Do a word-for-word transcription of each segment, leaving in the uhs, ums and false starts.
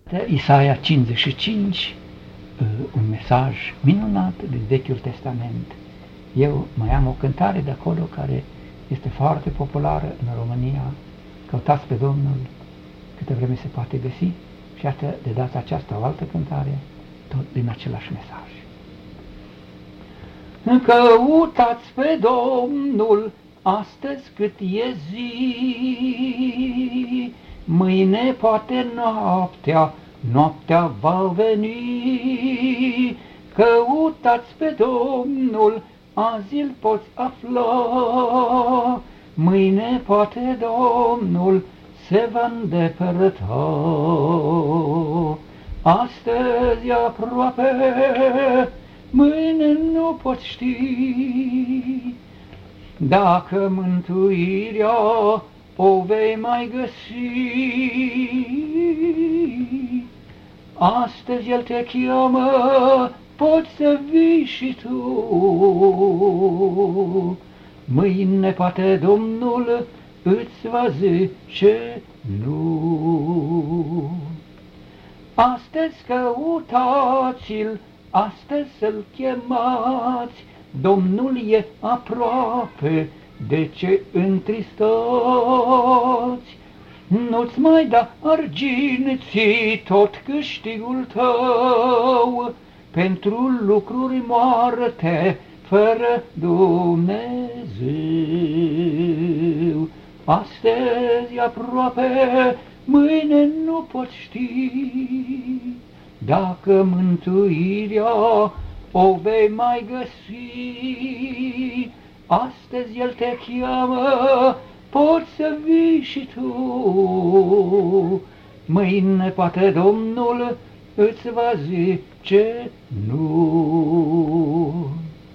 Isaia cincizeci și cinci, un mesaj minunat din Vechiul Testament. Eu mai am o cântare de acolo care este foarte populară în România. Căutați pe Domnul câte vreme se poate găsi și iată de data aceasta o altă cântare, tot din același mesaj. Căutați pe Domnul astăzi cât e zi, mâine poate noaptea, noaptea va veni. Căutați pe Domnul, azi îl poți afla, mâine poate Domnul se va îndepărta. Astăzi e aproape, mâine nu poți ști, dacă mântuirea o vei mai găsi. Astăzi El te cheamă, poți să vii și tu, mâine poate Domnul îți va zice nu. Astăzi căutați-L, astăzi să-L chemați, Domnul e aproape, de ce întristați? Nu-ți mai da arginții tot câștigul tău, pentru lucruri moarte fără Dumnezeu. Astăzi e aproape, mâine nu poți ști, dacă mântuirea o vei mai găsi. Astăzi El te cheamă, poți să vii și tu, mâine poate Domnul îți va zice nu.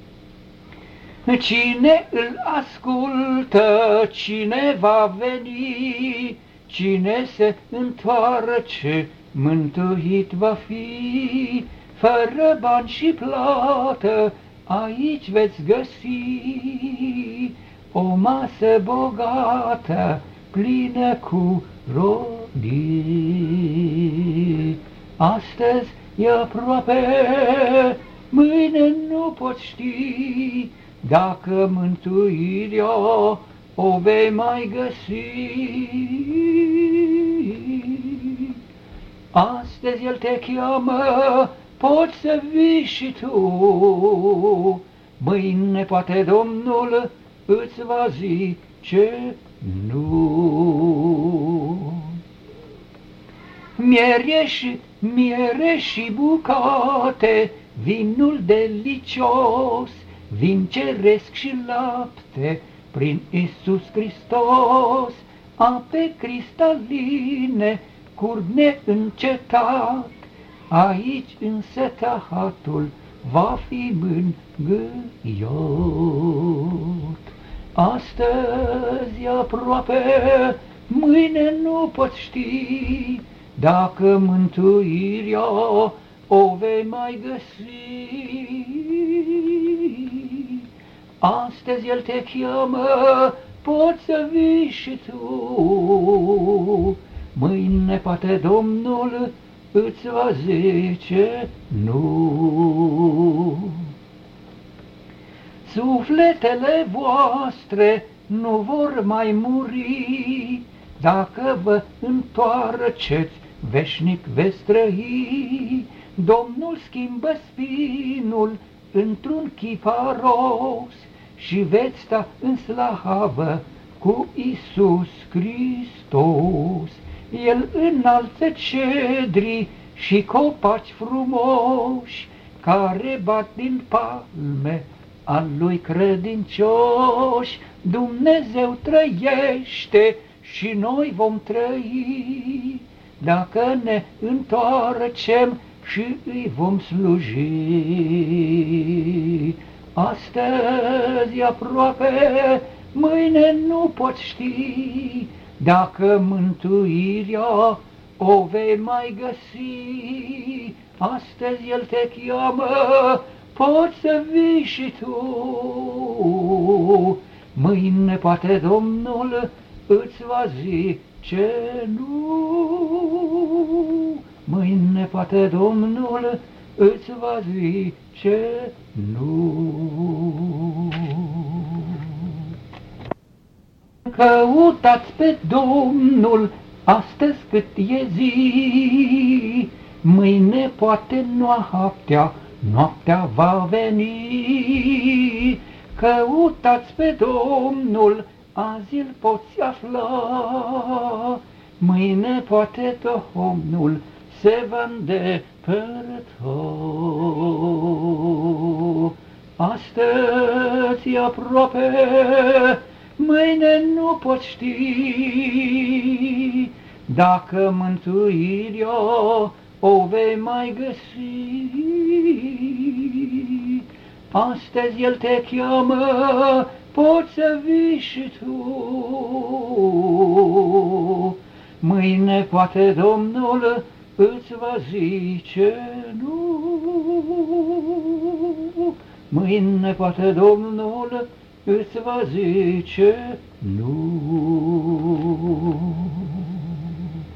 Cine îl ascultă, cine va veni, cine se întoarce, mântuit va fi. Fără bani și plată, aici veți găsi o masă bogată, plină cu rodii. Astăzi e aproape, mâine nu poți ști, dacă mântuirea o vei mai găsi. Astăzi El te cheamă, poți să vii și tu, mâine poate Domnul îți va zice nu. Miere și, miere și bucate, vinul delicios, vin ceresc și lapte, prin Iisus Hristos, ape cristaline, curg neîncetat, aici însetatul va fi mângâiat. Astăzi e aproape, mâine nu poți ști, dacă mântuirea o vei mai găsi. Astăzi El te cheamă, poți să vii și tu, mâine poate Domnul îți va zice nu. Sufletele voastre nu vor mai muri, dacă vă întoarceți, veșnic veți trăi. Domnul schimbă spinul într-un chiparos și veți sta în slavă cu Iisus Hristos. El înalță cedri și copaci frumoși, care bat din palme al Lui credincioși. Dumnezeu trăiește și noi vom trăi, dacă ne întoarcem și îi vom sluji. Astăzi e aproape, mâine nu poți ști, dacă mântuirea o vei mai găsi. Astăzi El te cheamă, poți să vii și tu, mâine poate Domnul îți va zice nu. Mâine poate Domnul îți va zice nu. Căutați pe Domnul astăzi cât e zi, mâine poate noaptea, noaptea va veni. Căutați pe Domnul, azi îl poți afla, mâine poate Domnul se va îndepărta. Astăzi e aproape, mâine nu poți ști, dacă mântuirea o vei mai găsi. Astăzi El te cheamă, poți să vii și tu, mâine poate Domnul îți va zice nu. Mâine poate Domnul îți va zice nu.